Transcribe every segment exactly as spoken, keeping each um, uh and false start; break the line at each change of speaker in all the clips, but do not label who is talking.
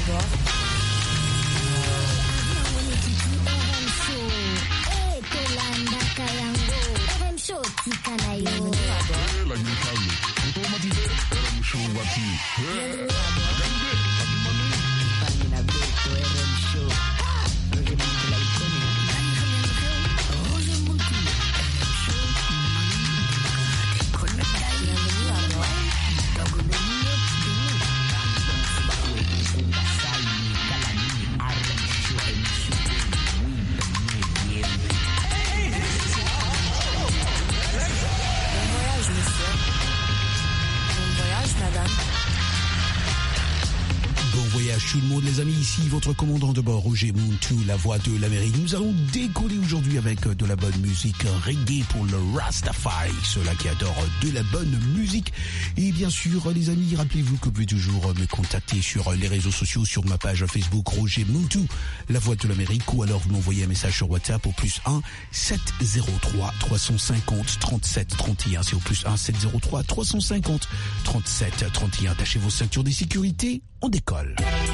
Tout le monde, les amis, ici votre commandant de bord, Roger Muntu, la voix de l'Amérique. Nous allons décoller aujourd'hui avec de la bonne musique reggae pour le Rastafari, ceux-là qui adorent de la bonne musique. Et bien sûr, les amis, rappelez-vous que vous pouvez toujours me contacter sur les réseaux sociaux, sur ma page Facebook Roger Muntu, la voix de l'Amérique, ou alors vous m'envoyez un message sur WhatsApp au plus un sept zéro trois trois cent cinquante trente-sept trente et un. C'est au plus un sept zéro trois trois cent cinquante trente-sept trente et un. Attachez vos ceintures de sécurité, on décolle.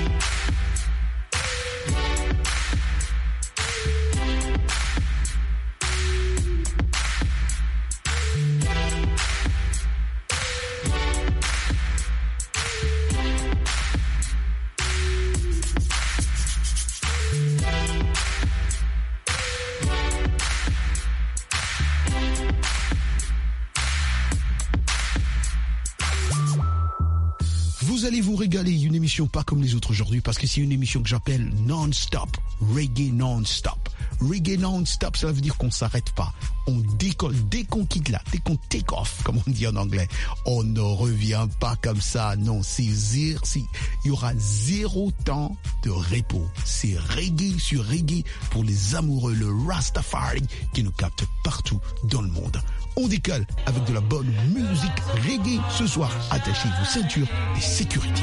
Vous allez vous régaler, une émission pas comme les autres aujourd'hui parce que c'est une émission que j'appelle non-stop, reggae non-stop. Reggae non-stop, ça veut dire qu'on s'arrête pas. On décolle, dès qu'on quitte là, dès qu'on take off, comme on dit en anglais, on ne revient pas comme ça. Non, c'est zéro, c'est, il y aura zéro temps de repos. C'est reggae sur reggae pour les amoureux, le Rastafari qui nous capte partout dans le monde. On décolle avec de la bonne musique reggae ce soir. Attachez vos ceintures de sécurité.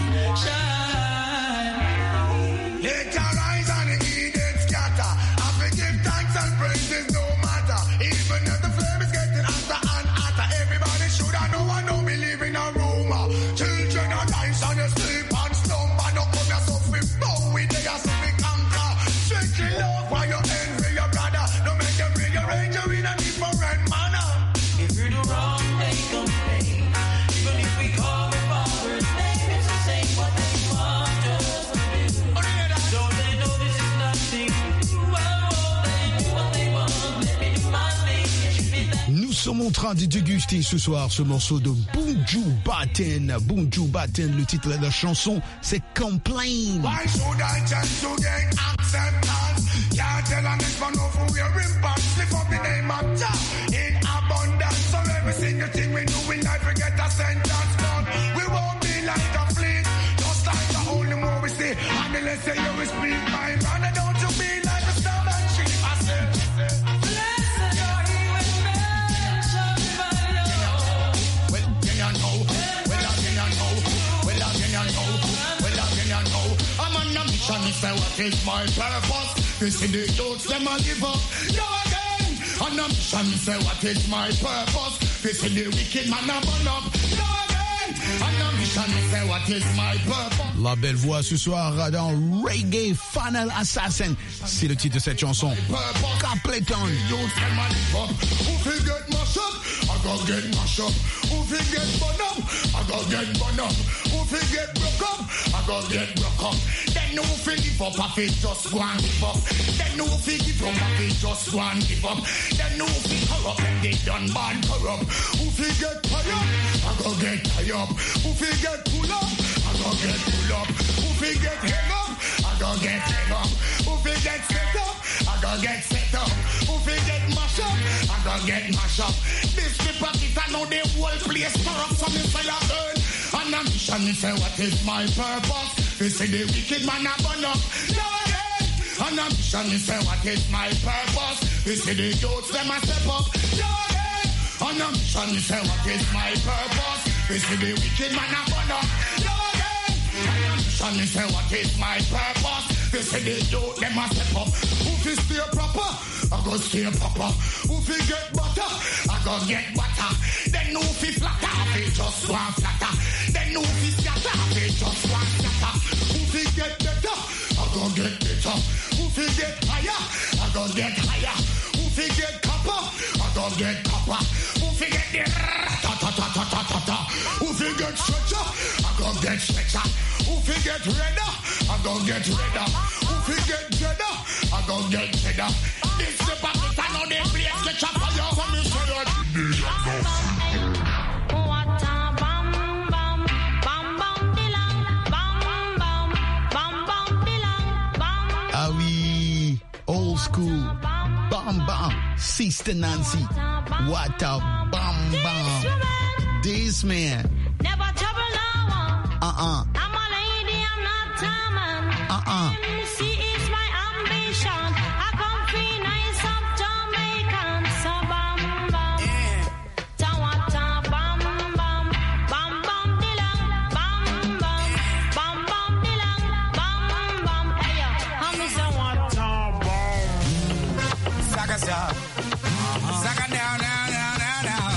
Nous sommes en train de déguster ce soir ce morceau de Buju Banton. Buju Banton, le titre de la chanson, c'est Complain. Why should I change to gain acceptance? Can't tell an man of we're impact. Slip up the name of Jah in abundance. So every single thing we do in life we get a sentence. But we won't be like a fleet. Just like the only more we see. And the less you will speak my man. And don't you be like a stubborn sheep. I said, me say what is my purpose? This is the youths them a give up. Yo again. And I'm sure me say what is my purpose? This is the wicked man a burn up. Yo again. And I'm sure me say what is my purpose? La belle voix ce soir dans Reggae Final Assassin. C'est le titre de cette chanson. Capleton. Youths them a give up. Who fi get mash up? I go get mash up. Who fi get burn up? I go get burn up. Who fi get broke up? I go get broke up. Then no fi give up, I fi just go and give up. Then no fi give up, I fi just go and give up. Then no fi corrupt, and they done bad corrupt. Who fi get tired up? I go get tired up. Who fi get pull up? I go get pull up. Who fi get hang up? I go get hang up. Who fi get set up? I go get set up. Who fi get mash up? I go get mash up. This the pocket, I know the whole place corrupt, so me say I burn. And I'm sure me say what is my purpose? They say the wicked man a burn up. No again. And I'm sure me say what is my purpose? They say the youths them a step up. No again. And I'm sure me say what is my purpose? They say the wicked man a burn up. No again. And I'm sure me say what is my purpose? They say the youth them a step up. Who fi stay proper? I go stay proper. Who fi get butter? I go get butter. Then who fi flatter? I fi just one flatter. Then who fi scatter? I fi just one scatter. Who fi get better? get better. Who fi get higher? I go get higher. Who fi get copper? I go get copper. Who fi get the ta ta ta ta ta ta ta? Who fi get stretcher? I go get stretcher. Who fi get redder? I go get redder. Who fi get cheddar? I go get cheddar. This the pocket I know they place get chop for you. Come and say that.
Ah oui, old school. Bam bam, Sister Nancy. What a bam bam. This man.
Never trouble no one.
Uh-uh.
I'm a lady, I'm not a man.
Uh-uh.
M C is my ambition. I come free nice up Jamaican. So bam bam. Tawata bam bam. Bam bam dilang. Bam bam. Bam bam dilang. Bam bam. Hey yo, I'm Mister Wata bam.
Saga sa. Saga now now now now now.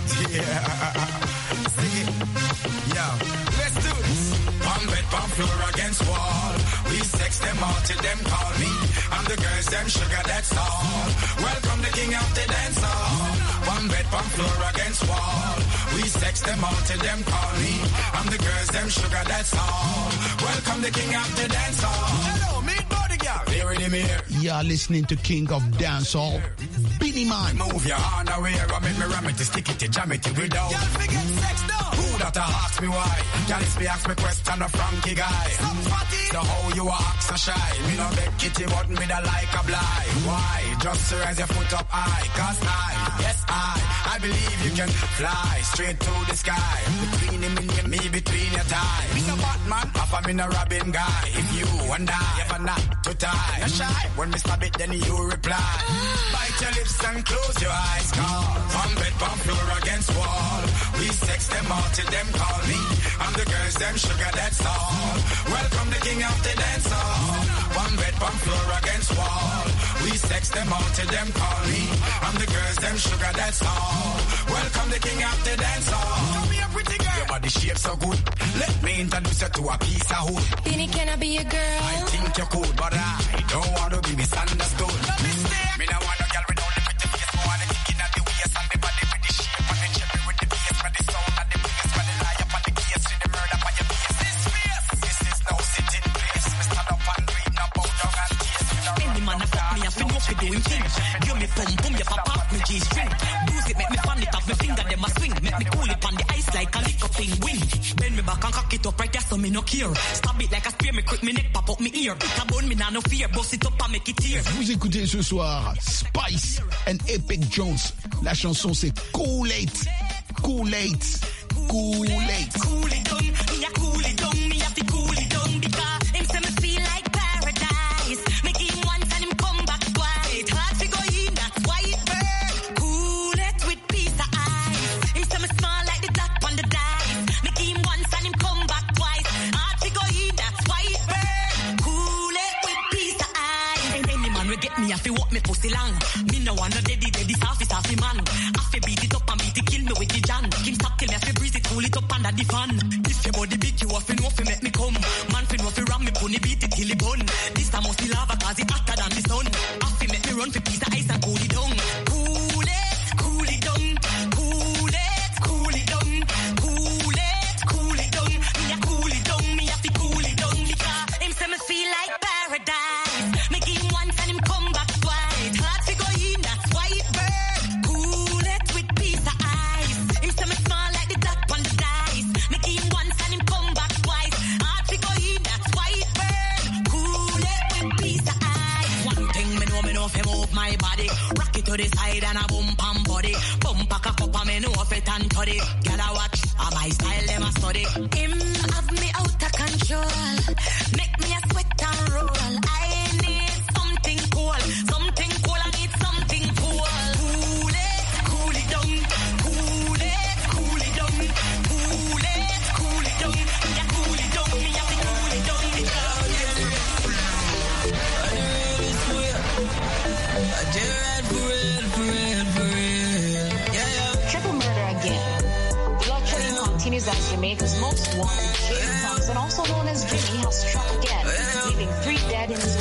Yeah. Sing it. Yo, let's do this. Palm bed, palm floor against wall. We sex them all till them call me. I'm the girls, them sugar, that's all. Welcome the king of the dance hall. Palm bed, palm floor against wall. We sex them all till them call me. I'm the girls, them sugar, that's all. Welcome the king of the dance hall. Hello, meet body girl. Here in the mirror.
You're listening to King of Dancehall, Beenie Man.
Move your hand away, or make me ram it, stick it, jam it, without. Y'all forget sex though. Who that ask me why? Y'all is me ask me question a Frankie guy. Some fatty. So how you act so shy? Me no beg kitty, but me da like a blind. Why? Just to raise your foot up high. Cause I, yes I, I believe you can fly straight to the sky. Between him and me, between your thighs. Me no Batman, half a me no Robin guy. If you and I ever not to tie, no shy. When me stop it, then you reply. Bite your lips and close your eyes. Cause on bed, on floor against wall. We sex them all till them call me. I'm the girls, them sugar, that's all. Welcome the king of the dance hall. One bed, one floor against wall. We sex them all till them call me. I'm the girls, them sugar, that's all. Welcome the king of the dance hall. Come here, pretty girl. Your body shape so good. Let me introduce you to a piece of hood.
Beanie, can I be a girl?
I think you could, but I don't want to be misunderstood. No mistake. Me no want no girl with all the pretty face. More want the kicking at the waist and the body with the shape and the cherry with the bass, for the sound and the bass, for the lie up and the case, for the murder for your face. This face, this is no sitting place. Me stand up and read, no bow down and taste.
Any man a fuck me, I feel no fi do him thing. Give me pum pum, you pop off me G-string. Bruise it, make me fan it off me finger, them a swing. Make me cool it on the ice like a lick up thing wing. Bend me back and cock it up right there so me no care. Stab it like a spear, me quick me neck pop up me ear. It a bone me nah no fear, bust it up and make it tear.
Vous écoutez ce soir Spice and Epic Jones. La chanson c'est Cool It. Cool It. Cool It.
Cool it down, me a cool it down, me have to cool it down because him say me feel like paradise. Make him once and him come back twice. Hard to go in, that's why it burn. Cool it with piece of ice. Him say me small like the dot on the dice. Make him once and him come back twice. Hard to go in, that's why it burn. Cool it with piece of ice. And any man will get me if he walk me pussy long. Me no wanna daddy daddy soft soft man. If he beat it up and beat it kill me with the jam. Him stop kill me if he breeze it cool it up under the fan. If your body big you have to know if you make me come. Man fi know if you ram me pony beat it till it bun. This time must be lava cause it hotter than the sun. If he make me run for piece of ice and cool it down. Cool it, cool it down. Cool it, cool it down. Cool it, cool it down. Me a cool it down, me have to cool it down because him say me feel like paradise. Make him once and him come back twice. Hard to go in, that's why it burn. Cool it with piece of ice. Him say me small like the dot on the dice. Make him once and him come back twice. Hard to go in, that's why it burn. Cool it with piece of ice. One thing me know, me know if move my body. Rock it to the side and a boom pam body. Bump a cock up and me know if it and toddy. Girl I watch, a my style them a study. Him have me out of control. Make me a sweat and roll. I need something cool, something cool. I need something cool. Cool it, cool it down. Cool it, cool it down. Cool it, cool it down. Yeah, cool it down. Me have to cool it down because
Triple murder again. Blood train continues as Jamaica's most wanted James Thompson, also known as Jimmy, has struck again, leaving three dead in his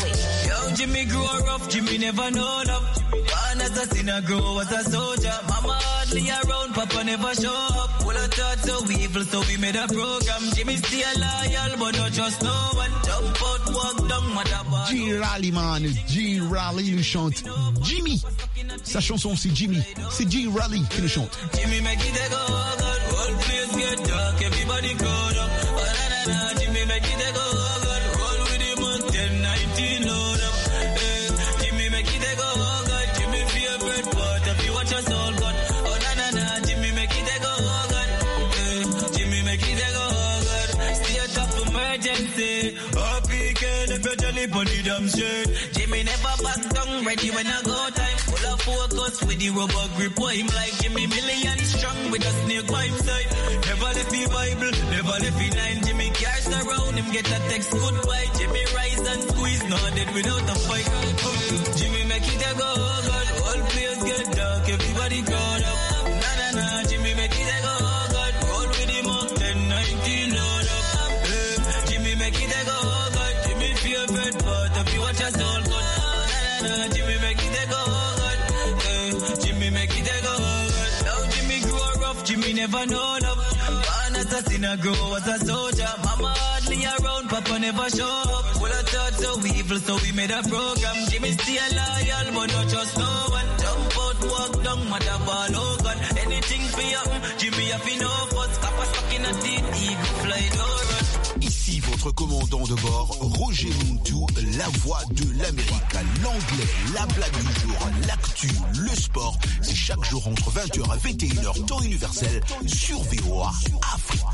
Jimmy grew rough, Jimmy never know love. Born as a sinner, grow as a soldier. Mama hardly around, Papa never show up. Full of thoughts so evil, so we made a program. Jimmy still loyal, but not just no one. Jump out, walk down, mother.
G-Rally, man. G-Rally nous chante Jimmy. Sa chanson, c'est Jimmy. C'est G-Rally qui nous chante.
Jimmy make it go, God. All place get dark, everybody crowd up. Oh, na, na, na. Jimmy make it go, God. Roll with him on ten nineteen, load up. Eh, Jimmy make it go, God. Jimmy favorite part, if you watch your soul, God. Oh, na, na, na. Jimmy make it go, God. Eh, Jimmy make it go, God. State of emergency. Oh, P K, if you tell it on the damn shit. Jimmy never back down, ready when I go time. Full of focus with the rubber grip. Why him like Jimmy million strong with a snake by him side. Never left the Bible, never left the nine. Jimmy cars around him, get a text goodbye. Jimmy rise and squeeze, not dead without a fight. Jimmy make it a go, God. All players get dark, everybody crowd up. Na na na, Jimmy make it a go, God. Roll with him up, ten nineteen load up. Eh, Jimmy make it a go, God. Jimmy favorite part, if you watch your soul, God. Na na na, Jimmy make it a go, God. Eh, Jimmy make it a go, God. Now Jimmy grew rough, Jimmy never know love. Born as a sinner, grow as a soldier. Mama hardly around, Papa never show up. Full of thoughts so evil, so we made a program. Jimmy still loyal, but not just no one. Jump out, walk down, mother ball, oh God. Anything for you, Jimmy have enough us. Papa stuck in a deep, eagle fly, no run.
Ici votre commandant de bord, Roger Muntu, la voix de l'Amérique. L'anglais, la blague du jour, l'actu, le sport. C'est chaque jour entre vingt heures et vingt et une heures, temps universel, sur V O A Afrique.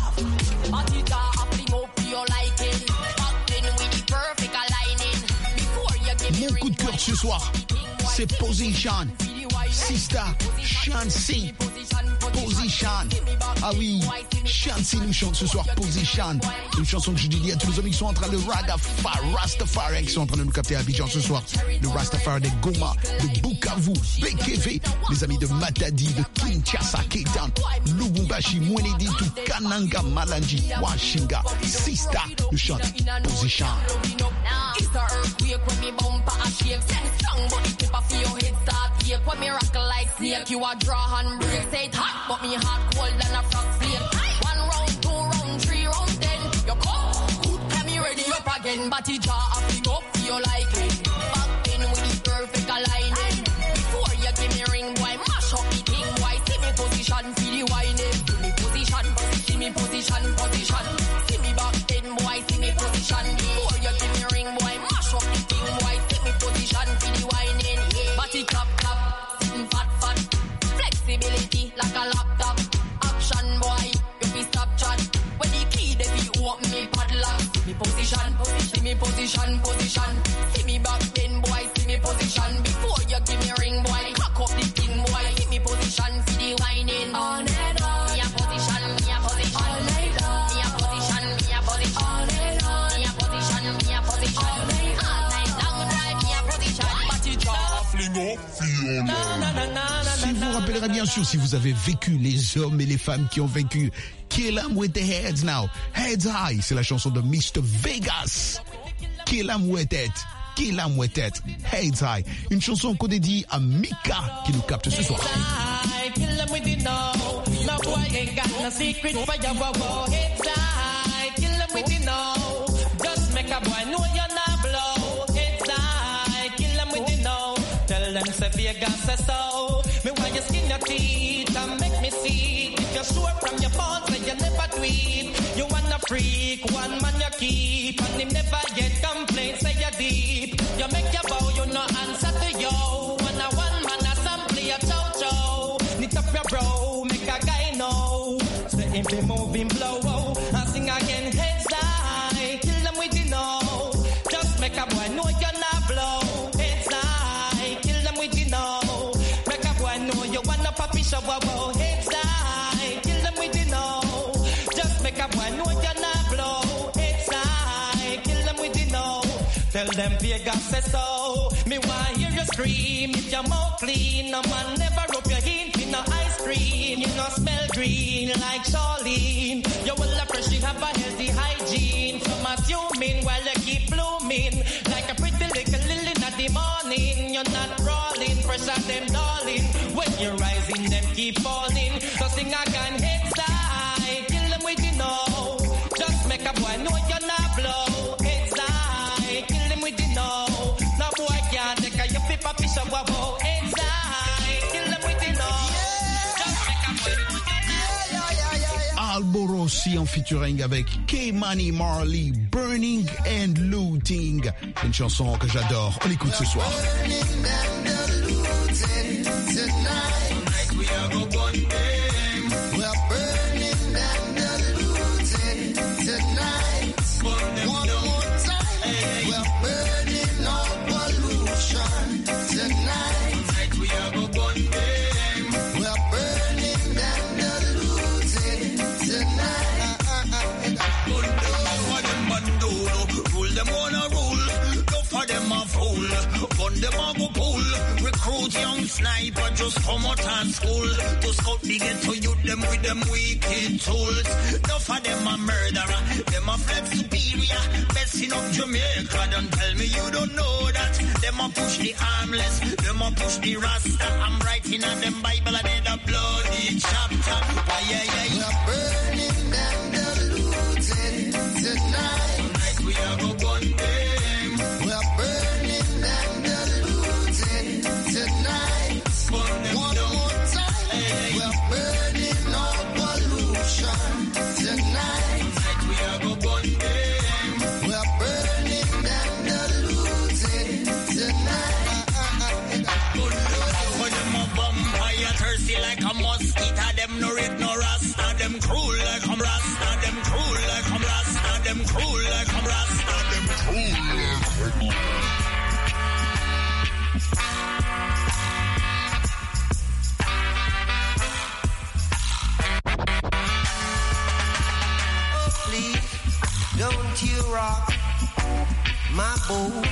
Mon coup de cœur ce soir, c'est Position. Sister Shancy. Position. Ah oui, Shancy nous chante ce soir Position. Une chanson que je dédie à tous les amis qui sont en train de Rastafari, Rastafari, qui sont en train de nous capter à Abidjan ce soir. Le Rastafari de Goma, de Bukavu, B K V, les amis de Matadi, de Kinshasa, Ketan, Lubumbashi, Mwenedi, tout Kananga, Malanji, Washinga. Sister nous chante Position.
It's a earthquake when me bumper a shake. Send strong, but the tip of your head start ache. When me rock like snake, you a draw and break. Say it hot, but me heart cold than a frost flake. One round, two round, three round, ten. You come, good, can me ready up again. But it draw a big up, you like it. Back in with the perfect alignment. Before you give me ring, boy, mash up the thing, boy. See me position, feel the whining. See me position, see me position, position. See me back then, boy, see me position. Before you give me ring, boy. Flexibility like a laptop. Action boy, you be stop chat. When the key they be open me padlock. See me position, see me position, position. See me back then boy, see me position. Before you give me ring boy, cock up the thing boy. See me position, see the whining. All night long. Me a position, me a position. All night long. Me a position, me a position. All night long. Me a position, me a position. All night long. All night long drive, me a position. But you drop.
Si vous vous rappellerez bien sûr, si vous avez vécu les hommes et les femmes qui ont vécu Kill 'em with the heads now. Heads high, c'est la chanson de mister Vegas. Kill 'em with it. Kill 'em with it. Heads high. Une chanson qu'on dédie à Mika qui nous capte ce soir.
Kill 'em with it now. My boy ain't got no secret for your wow. Heads high. Kill 'em with it now. Just make a boy know you're not blow. Heads high. Kill 'em with it now. Tell them say Vegas say so. Me want you skin your teeth and make me see. If you're sure from your phone, say you never tweet. You want a freak, one man you keep. And him never get complaints, say you're deep. You make your bow, you no answer to yo. When a one man a sample your chow chow. Knit up your bro, make a guy know. Say him be moving blow, and sing again heads high. Kill them with the know. Just make a boy know you're not blow. Show wow, heads high, kill them with the know. Just make a boy know you're not blow. Heads high, kill them with the know. Tell them Vegas say so. Me want hear you scream if your mouth clean. No man never rub your hint in no ice cream. You no smell green like Charlene. You will appreciate have a healthy hygiene. Some assuming while you keep blooming like a pretty little lily not you're not rolling. Pressure them darling. When you're rising, them keep falling. So sing again, head side. Kill them with the know. Just make a boy know you're not blow. Head side. Kill them with the know. No boy can't take a your paper fish of a bow. Head side. Kill them with the know. Just make a boy know you're not.
Alborossi en featuring avec K-Money Marley, Burning and Looting. Une chanson que j'adore. On l'écoute ce soir.
Recruit young sniper just come out of school to scout the ghetto youth them with them wicked tools. Enough of them a murderer, them a flex superior, messing up Jamaica. Don't tell me you don't know that. Them a push the armless, them a push the rasta. I'm writing on them Bible and in a bloody chapter. Why yeah yeah yeah. We're burning them, the looting tonight. Tonight we are go gun them. We're burning them, the looting tonight. One more time. We're burning all pollution tonight. Tonight we are go gun them. We're burning them, the looting tonight. When them a vampire thirsty like a mosquito, them no red no rasta, them cruel like I'm rasta, them cruel like I'm rasta, them cruel like I'm rasta, them cruel. Don't you rock my boat.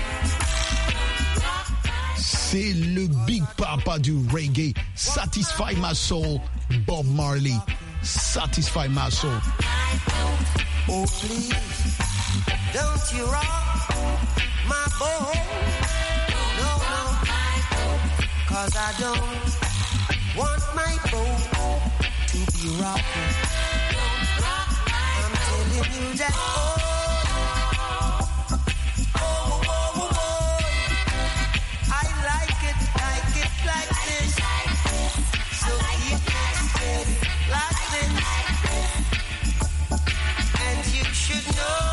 C'est le Big Papa du reggae. Satisfy my soul, Bob Marley. Satisfy my soul.
Oh please, don't you rock my boat. No, no, cause I don't want my boat to be rocking. I'm telling you that, oh, oh, oh, oh, oh, I like it, like it like this. So keep it steady like this. And you should know,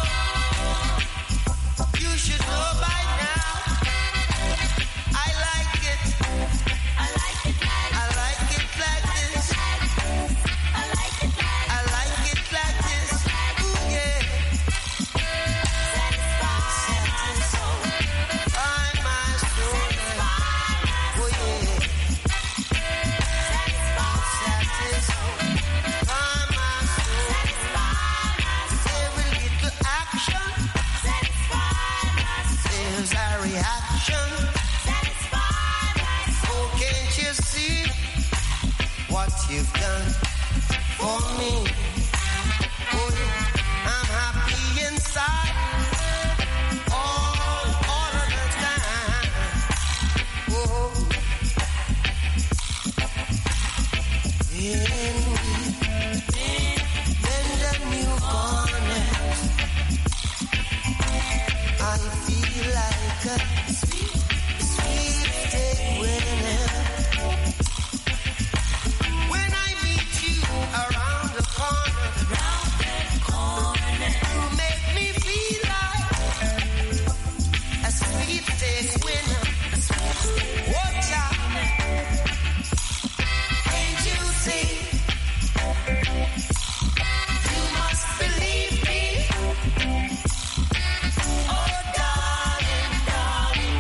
you should know by now. I like it, I like it, I like it like this. I like it, I like it like this. Ooh yeah. Satisfy my soul. Oh yeah. Satisfy my soul. Every little action. There's a reaction. Oh, can't you see what you've done for me? Oh, yeah. I'm happy inside all, all of the time. Oh, in, in the new corner, I feel like a sweet, sweet day winner. When I meet you around the corner, around the corner, you make me feel like a sweet day winner. Watch out, can't you see? You must believe me. Oh, darling, darling,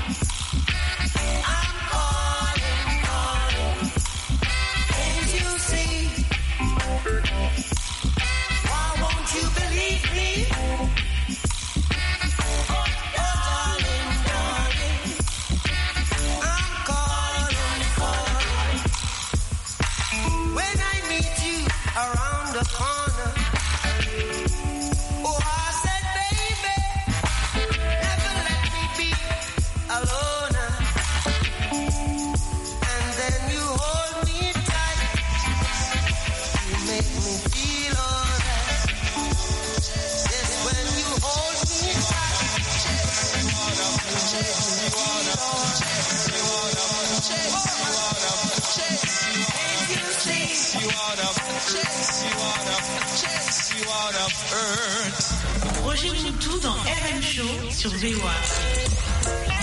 Roger Moutou dans R M Show sur V O A.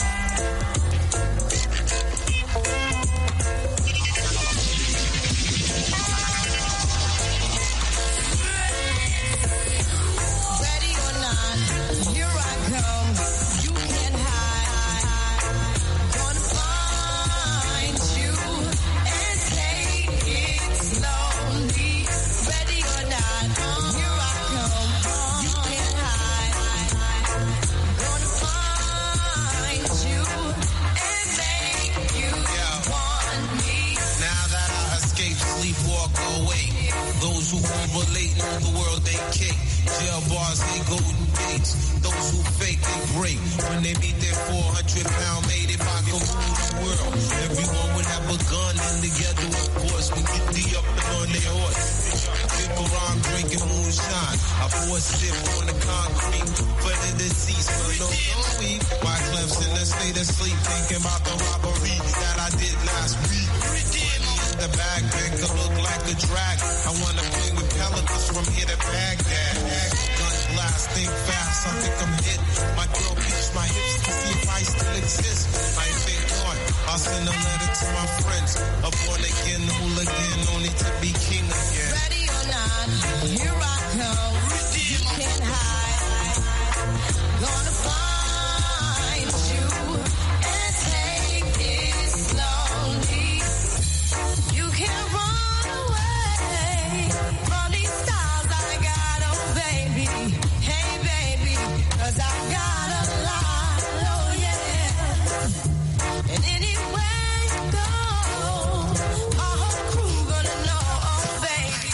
Those who overlate know the world they kick. Jail bars, they golden gates. Those who fake, they break. When they meet their four hundred pound mate, if I could rule the world, everyone would have a gun and together, of course. We get the up and on their horse. Dip around drinking moonshine. I pour a sip on the concrete for the deceased. But no, no weed. My Clem's in a state of sleep, thinking about the robbery that I did last week. The bag man could look like a drag. I wanna play with pelicans from here to Baghdad. Gun blast, think fast, I think I'm hit. My girl pinch my hips to see if I still exist. I think not. I'll send a letter to my friends. A born again hooligan, only to be king again.
Ready or not, here I come. You can't hide. Gonna find you and take it slowly. You can't run away from these stars I got, oh baby. Hey baby, 'cause I got a lot, oh yeah. And anywhere you go, my whole crew gonna know, oh baby.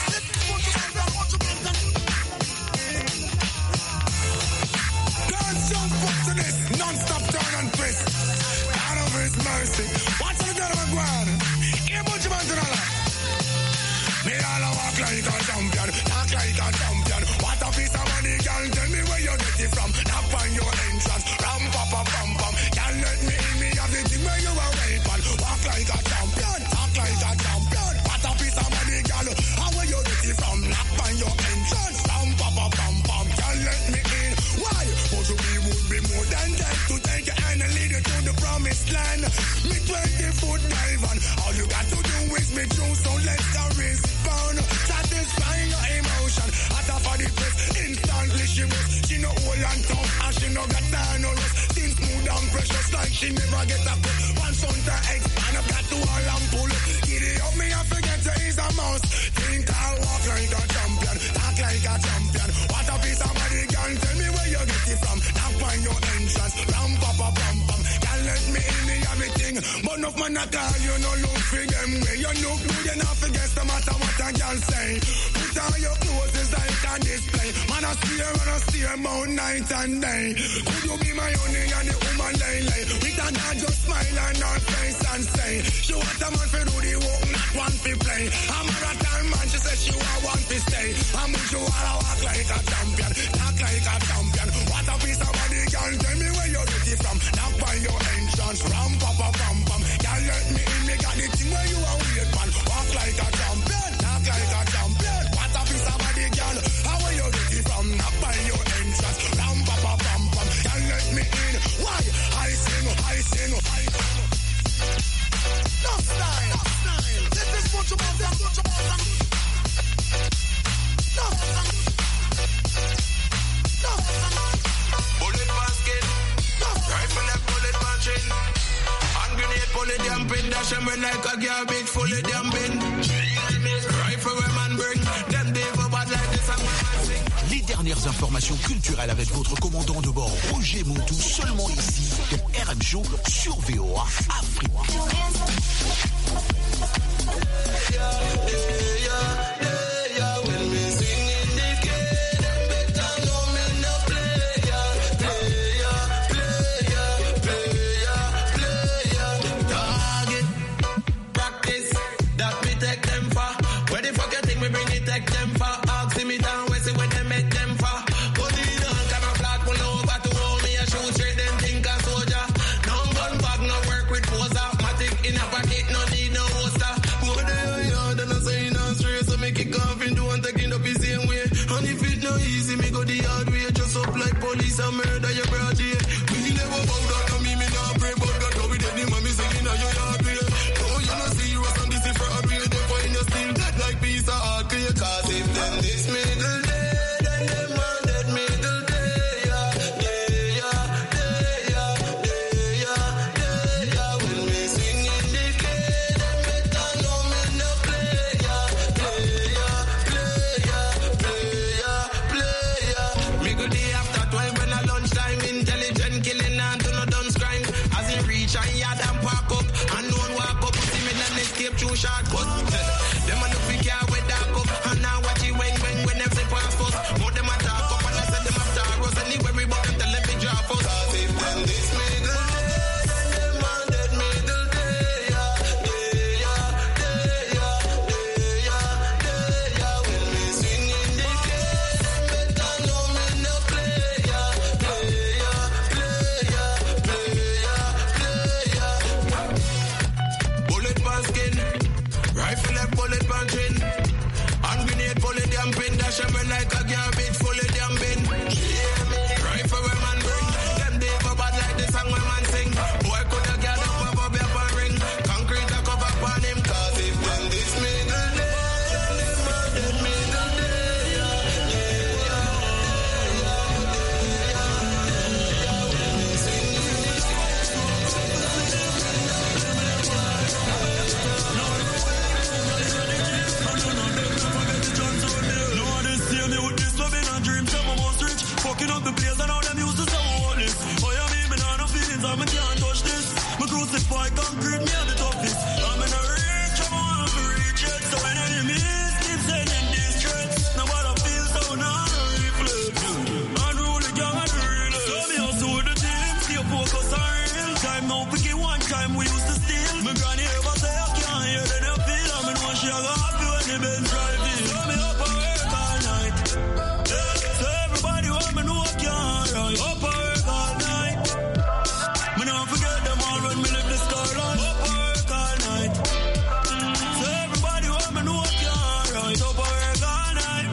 Don't jump up to this, non-stop turn and twist. Out of his mercy. Watch the girl of ground. Here, bunch of man to the left. Me all a walk like a champion, talk like a champion. What a piece of money, girl, tell me where you get it from. Knock on your entrance, ram pa pa pam pam. Can't let me in, me have the thing where you are waiting. Walk like a champion, talk like a champion. What a piece of money, girl, how where you get it from? Knock on your entrance, ram pa pa pam pam. Can't let me in, why? But we would be more than that to take your hand and lead you to the promised land. Me twenty foot dive on, all you got to do is me through, so let's go respond. Satisfying your emotion, at a body press, instantly she was. She no old and tough, and she no got down no rust. Things smooth and precious like she never get a cut. Once on the expand, I've got to all and pull it. Get it up, me I forget to is a mouse. Think I'll walk like a champion, talk like a champion. What a piece of body, girl, tell me where you get it from. Now find your entrance, ram pa pa pam pam. Can't let me in, me everything. But enough man a call, you no look for them. Where you look good, you not forget no matter what a girl say. Put on your clothes, it's like a display. Man a steer, man a steer, about night and day. Could you be my honey and the woman lay lay? With a dad just smile on her face and say, she want a man for do the work, not one for play. A marathon man, she said she want one for stay. I'm you wanna walk like a champion, talk like a champion. What a piece of body, girl, tell me where you get it from. Now by your entrance, ram pa pa pam pam. Girl, let me in, me got the thing where you are weird man. Walk like a champion, talk like a champion. What a piece of body, girl, how where you get it from? Now by your entrance, ram pa pa pam pam. Girl, let me in, why? I sing, I sing, I sing. No style, no style. This is what you want, what you want. No, no.
Bullet basket, rifle like bullet punching. Hand grenade, bullet jumping, dash them when like a garbage, fully jumping. Rifle where man bring, them day for bad like this and one man sing.
Les dernières informations culturelles avec votre commandant de bord Roger Moutou, seulement ici, dans R M Show sur V O A Afrique.
In a shortcut. Them a look for car with dark up, and now watch it when when when them say pass us. More them a talk up, and I said them a star us. Anyway, we about them tell them to drop us. Cause if them this middle day, then them on that middle day, yeah, day, yeah, day, yeah, day, yeah, day, yeah. When me swing in the game, better know me no play, yeah, play, yeah, play, yeah, play, yeah, play, yeah. Bullet pan skin, rifle and bullet pan chin, and grenade bullet damn pin, dash 'em like a garbage full of damn bin. Rifle where man bring, them day for bad like the song where man sing. Boy coulda get up above your pan ring, concrete a cover upon him. Cause if them this middle day, then them a dead middle day, yeah, yeah, yeah,
No, they see me with this loving and dreams, some of us rich. Fucking up the place and all them used to say all this. Oh yeah, me, me nah no feelings, I me can't touch this. Me crucify concrete, me at the toughest. I'm in a reach, I'm on to reach it. So when enemies keep sending these threats, nobody feels so now reflect. Unruly gang and real. So me also with the team, stay focused on real. Time now, pick it one time we used to steal. Me granny ever say I can't hear then you feel. I mean, one she a go happy when the Benz drive in. So me up and work all night. Yeah. So everybody want me know I can't ride. Up and work all night. Me not forget them all when me live the skyline. Up and work all night. So everybody want me know I can't ride. Up and work all night.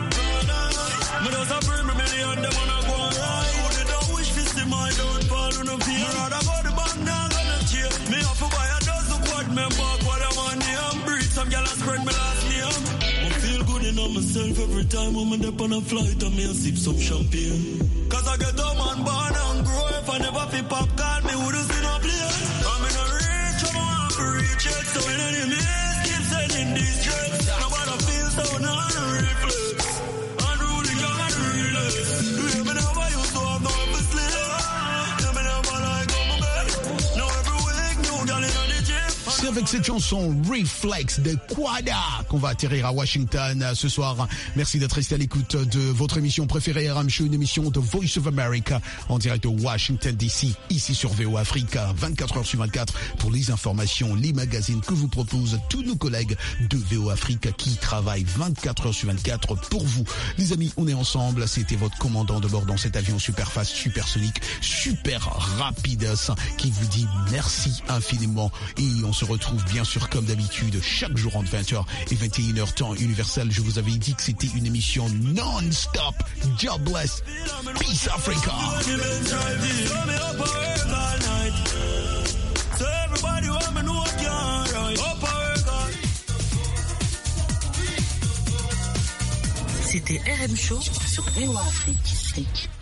Me just a bring me million, them wanna go and ride. Who they don't wish to see my downfall on the field. Me rather go the bank now gonna cheer. Me have to buy a dozen quad, me back what I'm on the and breathe. Some gyal a spread me last name. I feel good in myself every time when I'm up on a flight and me a sip some champagne. Cause I get dumb and born and grow. If I never fit pop, call me wouldn't see no play. I'm in a reach, I'm on to reach it. So when enemies keep sending these threats, nobody feels so non-reflex. Unruly young and realist. Do you me never used to have no for sleep? You me never like on my bed. Now every week, new girl in the gym.
C'est avec cette chanson Reflex de Quada qu'on va atterrir à Washington ce soir. Merci d'être resté à l'écoute de votre émission préférée R M Show, une émission de Voice of America en direct de Washington D C, ici sur V O Africa, vingt-quatre heures sur vingt-quatre pour les informations, les magazines que vous proposent tous nos collègues de V O Africa qui travaillent vingt-quatre heures sur vingt-quatre pour vous. Les amis, on est ensemble. C'était votre commandant de bord dans cet avion super fast, supersonique, super rapide qui vous dit merci infiniment et on se retrouve bien sûr comme d'habitude chaque jour entre vingt heures et vingt et une heures temps universel. Je vous avais dit que c'était une émission non-stop. God bless. Peace Africa.
C'était R M Show sur V O Afrique.